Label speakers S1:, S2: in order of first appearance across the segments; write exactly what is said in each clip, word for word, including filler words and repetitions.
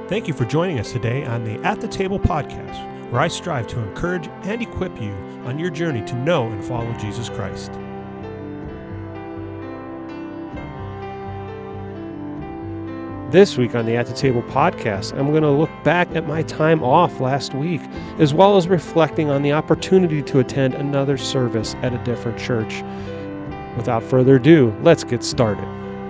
S1: Thank you for joining us today on the At the Table podcast, where I strive to encourage and equip you on your journey to know and follow Jesus Christ. This week on the At the Table podcast, I'm going to look back at my time off last week, as well as reflecting on the opportunity to attend another service at a different church. Without further ado, let's get started.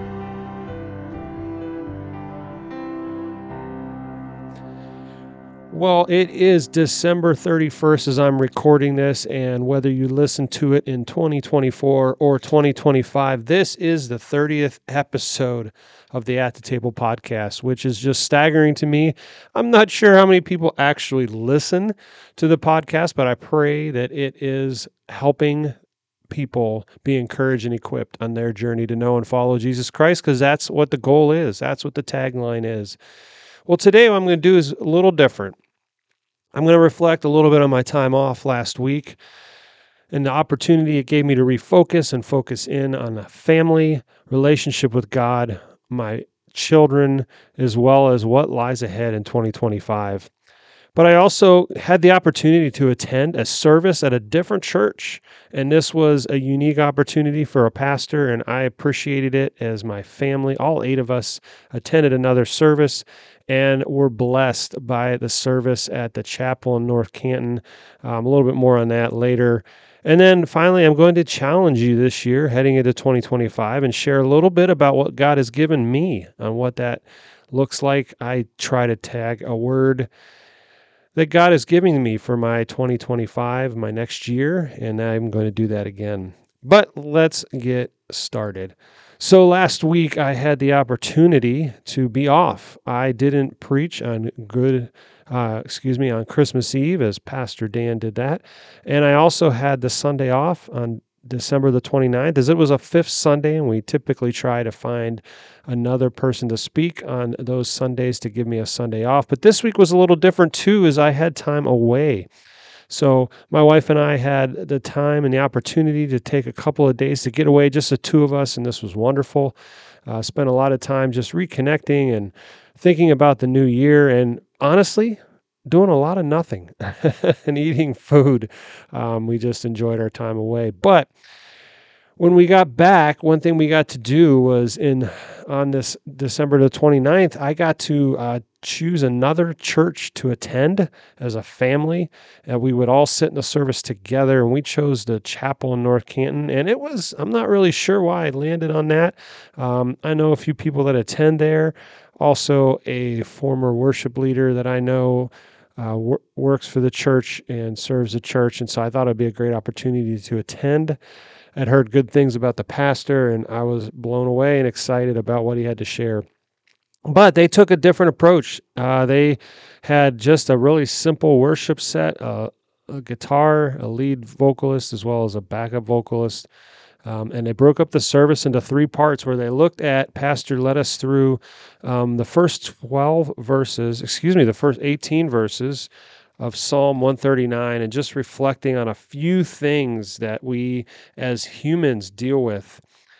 S1: Well, it is December thirty-first as I'm recording this, and whether you listen to it in twenty twenty-four or twenty twenty-five, this is the thirtieth episode of the At the Table podcast, which is just staggering to me. I'm not sure how many people actually listen to the podcast, but I pray that it is helping people be encouraged and equipped on their journey to know and follow Jesus Christ, because that's what the goal is. That's what the tagline is. Well, today what I'm going to do is a little different. I'm going to reflect a little bit on my time off last week and the opportunity it gave me to refocus and focus in on a family, relationship with God, my children, as well as what lies ahead in twenty twenty-five. But I also had the opportunity to attend a service at a different church, and this was a unique opportunity for a pastor, and I appreciated it as my family, all eight of us, attended another service and were blessed by the service at the chapel in North Canton. Um, a little bit more on that later. And then finally, I'm going to challenge you this year, heading into twenty twenty-five, and share a little bit about what God has given me on what that looks like. I try to tag a word that God is giving me for my twenty twenty-five, my next year, and I'm going to do that again. But let's get started. So last week I had the opportunity to be off. I didn't preach on good, uh, excuse me, on Christmas Eve, as Pastor Dan did that. And I also had the Sunday off on December the twenty-ninth, as it was a fifth Sunday, and we typically try to find another person to speak on those Sundays to give me a Sunday off. But this week was a little different too, as I had time away. So my wife and I had the time and the opportunity to take a couple of days to get away, just the two of us, and this was wonderful. Uh, spent a lot of time just reconnecting and thinking about the new year, and honestly, doing a lot of nothing and eating food. Um, we just enjoyed our time away. But when we got back, one thing we got to do was in on this December the twenty-ninth, I got to uh, choose another church to attend as a family. Uh, we would all sit in the service together, and we chose the chapel in North Canton. And it was, I'm not really sure why I landed on that. Um, I know a few people that attend there. Also, a former worship leader that I know uh, wor- works for the church and serves the church. And so I thought it'd be a great opportunity to attend. I'd heard good things about the pastor, and I was blown away and excited about what he had to share. But they took a different approach. Uh, they had just a really simple worship set, uh, a guitar, a lead vocalist, as well as a backup vocalist. Um, and they broke up the service into three parts where they looked at, Pastor led us through um, the first twelve verses, excuse me, the first eighteen verses of Psalm one thirty-nine, and just reflecting on a few things that we as humans deal with,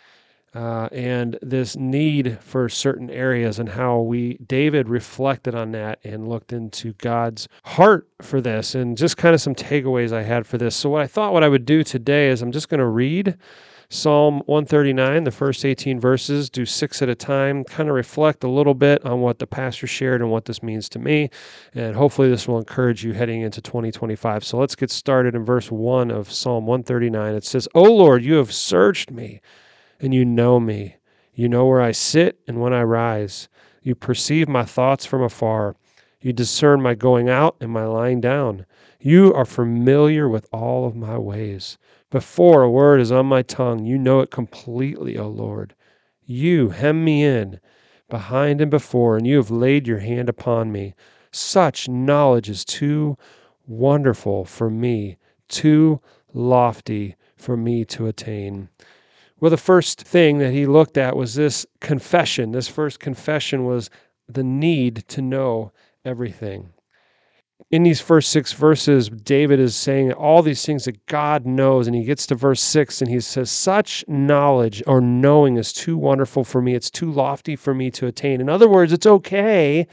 S1: uh, and this need for certain areas, and how we, David reflected on that and looked into God's heart for this, and just kind of some takeaways I had for this. So what I thought what I would do today is I'm just going to read Psalm one thirty-nine, the first eighteen verses, do six at a time, kind of reflect a little bit on what the pastor shared and what this means to me, and hopefully this will encourage you heading into twenty twenty-five. So let's get started in verse one of Psalm one thirty-nine. It says, "O Lord, you have searched me, and you know me. You know where I sit and when I rise. You perceive my thoughts from afar. You discern my going out and my lying down. You are familiar with all of my ways. Before a word is on my tongue, you know it completely, O Lord. You hem me in, behind and before, and you have laid your hand upon me. Such knowledge is too wonderful for me, too lofty for me to attain." Well, the first thing that he looked at was this confession. This first confession was the need to know everything. In these first six verses, David is saying all these things that God knows, and he gets to verse six, and he says, such knowledge or knowing is too wonderful for me. It's too lofty for me to attain. In other words, it's okay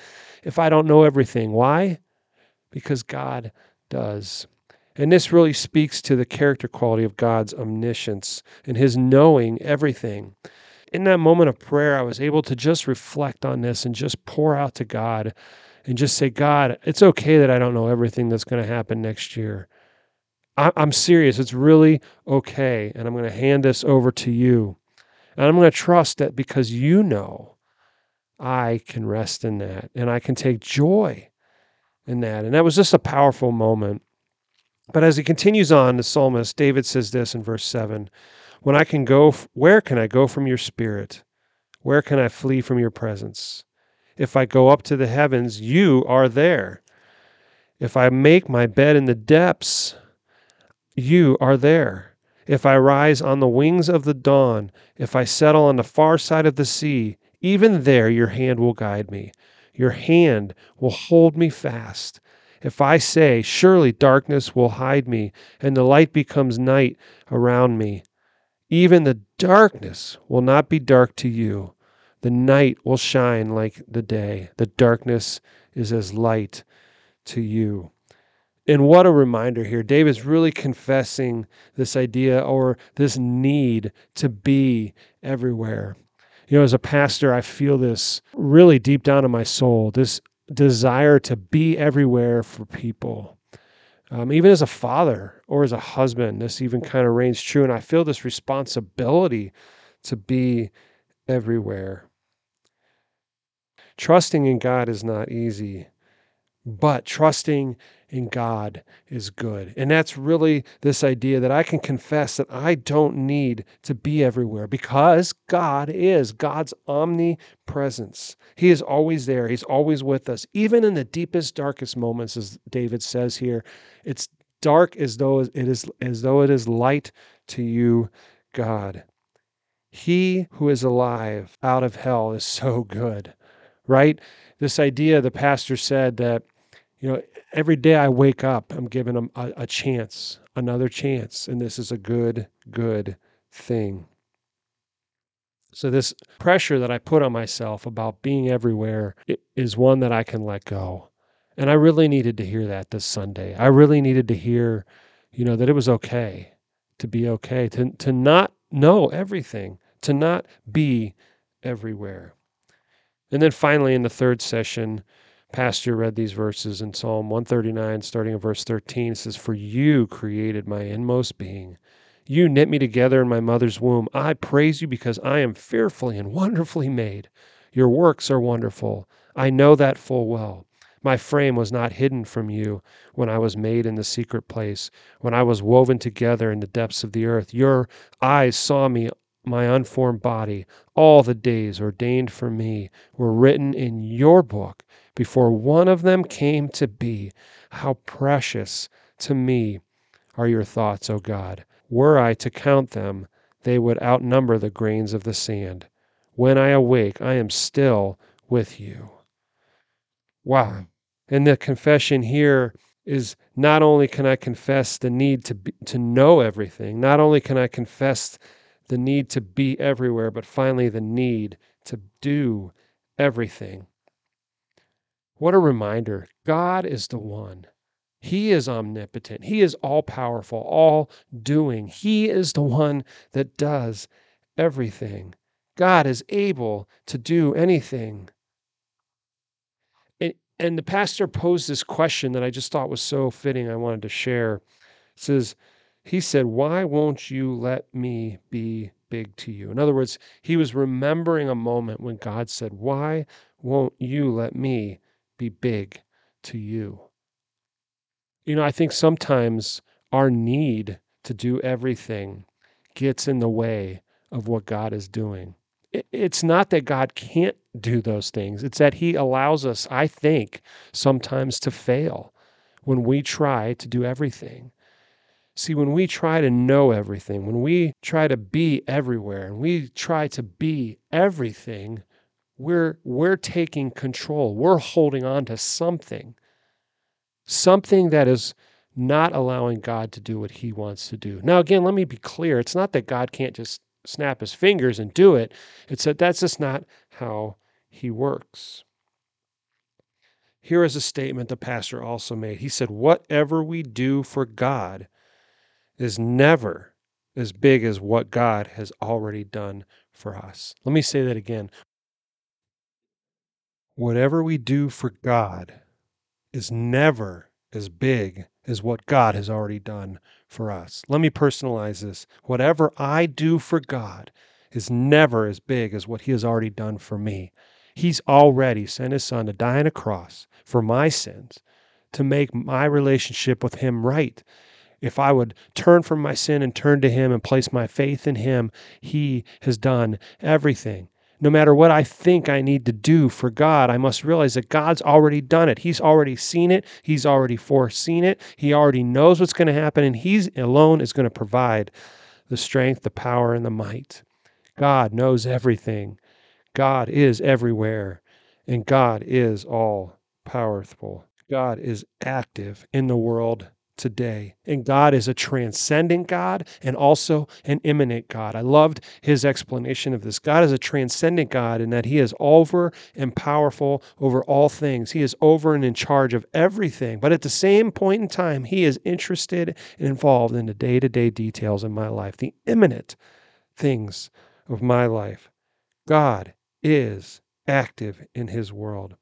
S1: if I don't know everything. Why? Because God does. And this really speaks to the character quality of God's omniscience and his knowing everything. In that moment of prayer, I was able to just reflect on this and just pour out to God and just say, God, it's okay that I don't know everything that's going to happen next year. I- I'm serious. It's really okay. And I'm going to hand this over to you. And I'm going to trust that because you know, I can rest in that and I can take joy in that. And that was just a powerful moment. But as he continues on, the psalmist, David says this in verse seven, when I can go, where can I go from your spirit? Where can I flee from your presence? If I go up to the heavens, you are there. If I make my bed in the depths, you are there. If I rise on the wings of the dawn, if I settle on the far side of the sea, even there your hand will guide me. Your hand will hold me fast. If I say, surely darkness will hide me, and the light becomes night around me, even the darkness will not be dark to you. The night will shine like the day. The darkness is as light to you. And what a reminder here. David's really confessing this idea or this need to be everywhere. You know, as a pastor, I feel this really deep down in my soul, this desire to be everywhere for people. Um, even as a father or as a husband, this even kind of reigns true. And I feel this responsibility to be everywhere. Trusting in God is not easy, but trusting in God is good. And that's really this idea that I can confess that I don't need to be everywhere because God is God's omnipresence. He is always there. He's always with us. Even in the deepest, darkest moments, as David says here, it's dark as though it is as though it is light to you, God. He who is alive out of hell is so good, right? This idea, the pastor said that, you know, every day I wake up, I'm given a, a, a chance, another chance, and this is a good, good thing. So this pressure that I put on myself about being everywhere is one that I can let go. And I really needed to hear that this Sunday. I really needed to hear, you know, that it was okay to be okay, to, to not know everything, to not be everywhere. And then finally, in the third session, Pastor read these verses in Psalm one thirty-nine, starting in verse thirteen. It says, for you created my inmost being. You knit me together in my mother's womb. I praise you because I am fearfully and wonderfully made. Your works are wonderful. I know that full well. My frame was not hidden from you when I was made in the secret place, when I was woven together in the depths of the earth. Your eyes saw me, my unformed body. All the days ordained for me were written in your book before one of them came to be. How precious to me are your thoughts, O God. Were I to count them, they would outnumber the grains of the sand. When I awake, I am still with you. Wow. And the confession here is not only can I confess the need to be, to know everything, not only can I confess the need to be everywhere, but finally the need to do everything. What a reminder. God is the one. He is omnipotent. He is all powerful, all doing. He is the one that does everything. God is able to do anything. And, and the pastor posed this question that I just thought was so fitting. I wanted to share. It says, he said, why won't you let me be big to you? In other words, he was remembering a moment when God said, why won't you let me be big to you? You know, I think sometimes our need to do everything gets in the way of what God is doing. It's not that God can't do those things. It's that he allows us, I think, sometimes to fail when we try to do everything. See, when we try to know everything, when we try to be everywhere, and we try to be everything, we're we're taking control. We're holding on to something. Something that is not allowing God to do what he wants to do. Now, again, let me be clear. It's not that God can't just snap his fingers and do it. It's that that's just not how he works. Here is a statement the pastor also made. He said, whatever we do for God is never as big as what God has already done for us. Let me say that again. Whatever we do for God is never as big as what God has already done for us. Let me personalize this. Whatever I do for God is never as big as what He has already done for me. He's already sent His Son to die on a cross for my sins, to make my relationship with Him right. If I would turn from my sin and turn to Him and place my faith in Him, He has done everything. No matter what I think I need to do for God, I must realize that God's already done it. He's already seen it. He's already foreseen it. He already knows what's going to happen, and He alone is going to provide the strength, the power, and the might. God knows everything. God is everywhere, and God is all powerful. God is active in the world today. And God is a transcendent God and also an immanent God. I loved his explanation of this. God is a transcendent God in that He is over and powerful over all things. He is over and in charge of everything. But at the same point in time, He is interested and involved in the day-to-day details of my life, the imminent things of my life. God is active in His world.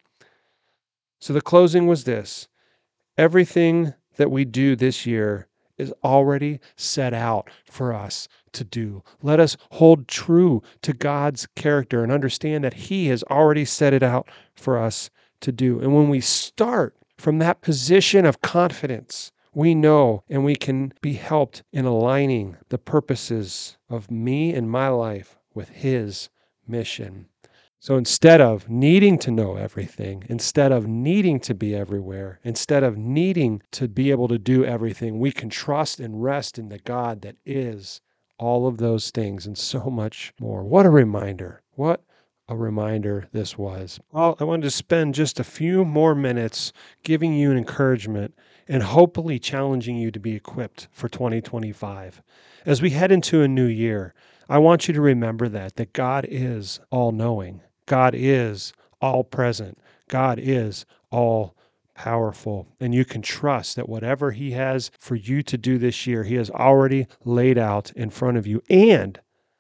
S1: So the closing was this. Everything that we do this year is already set out for us to do. Let us hold true to God's character and understand that He has already set it out for us to do. And when we start from that position of confidence, we know and we can be helped in aligning the purposes of me and my life with His mission. So instead of needing to know everything, instead of needing to be everywhere, instead of needing to be able to do everything, we can trust and rest in the God that is all of those things and so much more. What a reminder. What a reminder this was. Well, I wanted to spend just a few more minutes giving you an encouragement and hopefully challenging you to be equipped for twenty twenty-five. As we head into a new year, I want you to remember that, that God is all-knowing. God is all present. God is all powerful. And you can trust that whatever He has for you to do this year, He has already laid out in front of you and,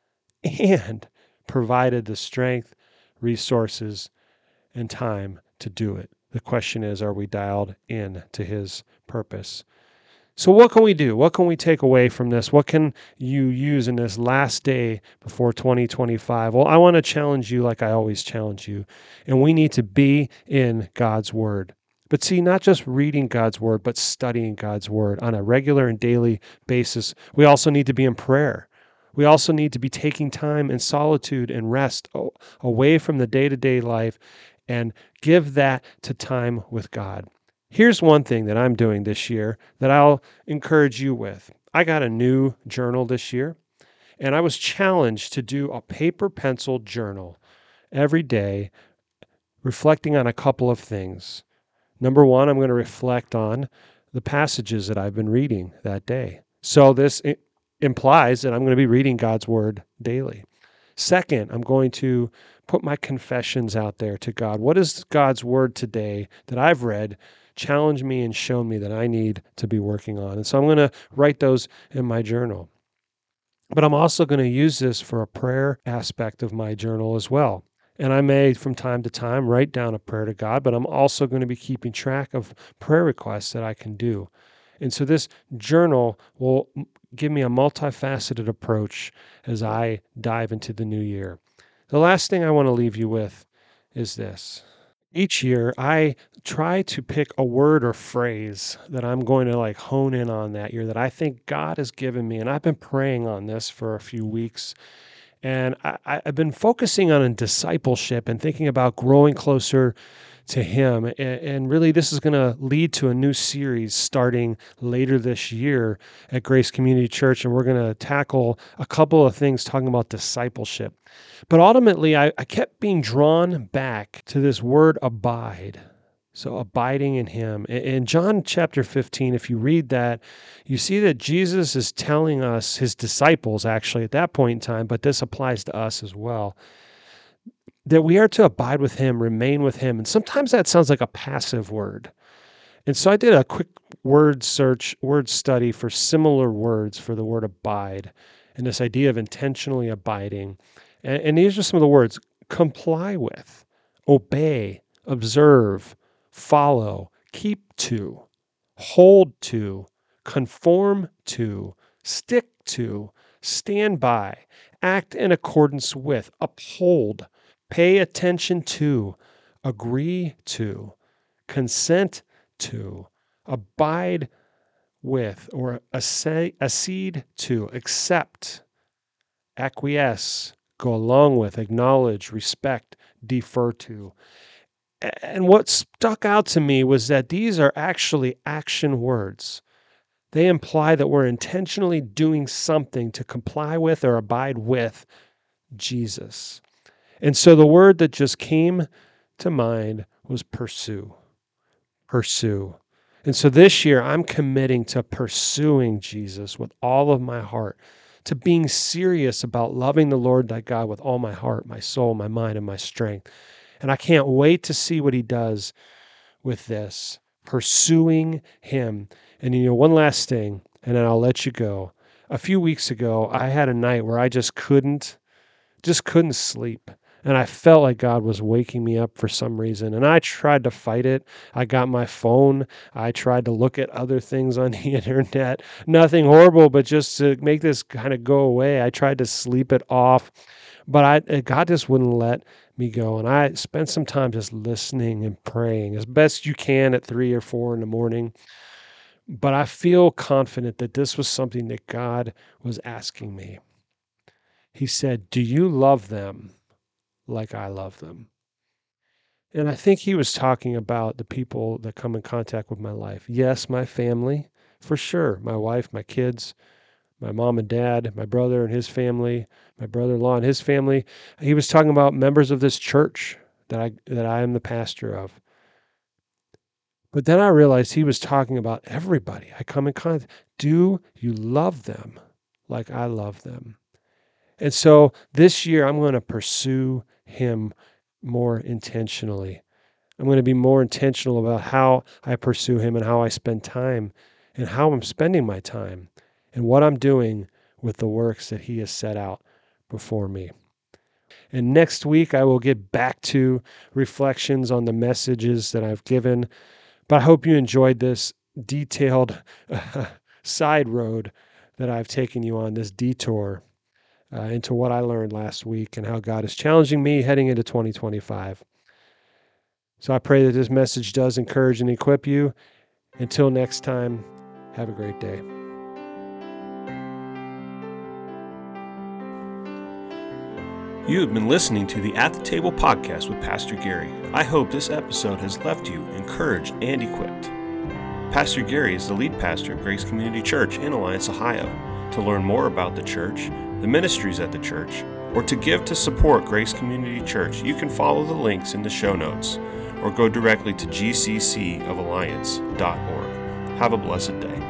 S1: and provided the strength, resources, and time to do it. The question is, are we dialed in to His purpose? So what can we do? What can we take away from this? What can you use in this last day before twenty twenty-five? Well, I want to challenge you like I always challenge you. And we need to be in God's Word. But see, not just reading God's Word, but studying God's Word on a regular and daily basis. We also need to be in prayer. We also need to be taking time in solitude and rest away from the day-to-day life and give that to time with God. Here's one thing that I'm doing this year that I'll encourage you with. I got a new journal this year, and I was challenged to do a paper pencil journal every day, reflecting on a couple of things. Number one, I'm going to reflect on the passages that I've been reading that day. So this implies that I'm going to be reading God's Word daily. Second, I'm going to put my confessions out there to God. What is God's Word today that I've read challenge me and show me that I need to be working on? And so I'm going to write those in my journal. But I'm also going to use this for a prayer aspect of my journal as well. And I may, from time to time, write down a prayer to God, but I'm also going to be keeping track of prayer requests that I can do. And so this journal will give me a multifaceted approach as I dive into the new year. The last thing I want to leave you with is this. Each year, I try to pick a word or phrase that I'm going to like hone in on that year that I think God has given me. And I've been praying on this for a few weeks. And I, I've been focusing on discipleship and thinking about growing closer to Him. And, and really, this is going to lead to a new series starting later this year at Grace Community Church. And we're going to tackle a couple of things talking about discipleship. But ultimately, I, I kept being drawn back to this word abide. So abiding in Him. In John chapter fifteen, if you read that, you see that Jesus is telling us, His disciples actually at that point in time, but this applies to us as well, that we are to abide with him, remain with him. And sometimes that sounds like a passive word. And so I did a quick word search, word study for similar words for the word abide and this idea of intentionally abiding. And, and these are some of the words: comply with, obey, observe, follow, keep to, hold to, conform to, stick to, stand by, act in accordance with, uphold, pay attention to, agree to, consent to, abide with, or accede to, accept, acquiesce, go along with, acknowledge, respect, defer to. And what stuck out to me was that these are actually action words. They imply that we're intentionally doing something to comply with or abide with Jesus. And so the word that just came to mind was pursue. Pursue. And so this year, I'm committing to pursuing Jesus with all of my heart, to being serious about loving the Lord thy God with all my heart, my soul, my mind, and my strength. And I can't wait to see what he does with this, pursuing him. And you know, one last thing, and then I'll let you go. A few weeks ago, I had a night where I just couldn't, just couldn't sleep. And I felt like God was waking me up for some reason. And I tried to fight it. I got my phone. I tried to look at other things on the internet. Nothing horrible, but just to make this kind of go away. I tried to sleep it off. But I, God just wouldn't let me go. And I spent some time just listening and praying as best you can at three or four in the morning. But I feel confident that this was something that God was asking me. He said, do you love them like I love them? And I think he was talking about the people that come in contact with my life. Yes, my family, for sure. My wife, my kids, my mom and dad, my brother and his family, my brother-in-law and his family. He was talking about members of this church that I that I am the pastor of. But then I realized he was talking about everybody I come in contact. Do you love them like I love them? And so this year I'm going to pursue him more intentionally. I'm going to be more intentional about how I pursue him and how I spend time and how I'm spending my time and what I'm doing with the works that he has set out before me. And next week, I will get back to reflections on the messages that I've given. But I hope you enjoyed this detailed uh, side road that I've taken you on, this detour uh, into what I learned last week and how God is challenging me heading into twenty twenty-five. So I pray that this message does encourage and equip you. Until next time, have a great day.
S2: You have been listening to the At the Table podcast with Pastor Gary. I hope this episode has left you encouraged and equipped. Pastor Gary is the lead pastor of Grace Community Church in Alliance, Ohio. To learn more about the church, the ministries at the church, or to give to support Grace Community Church, you can follow the links in the show notes or go directly to g c c of alliance dot org. Have a blessed day.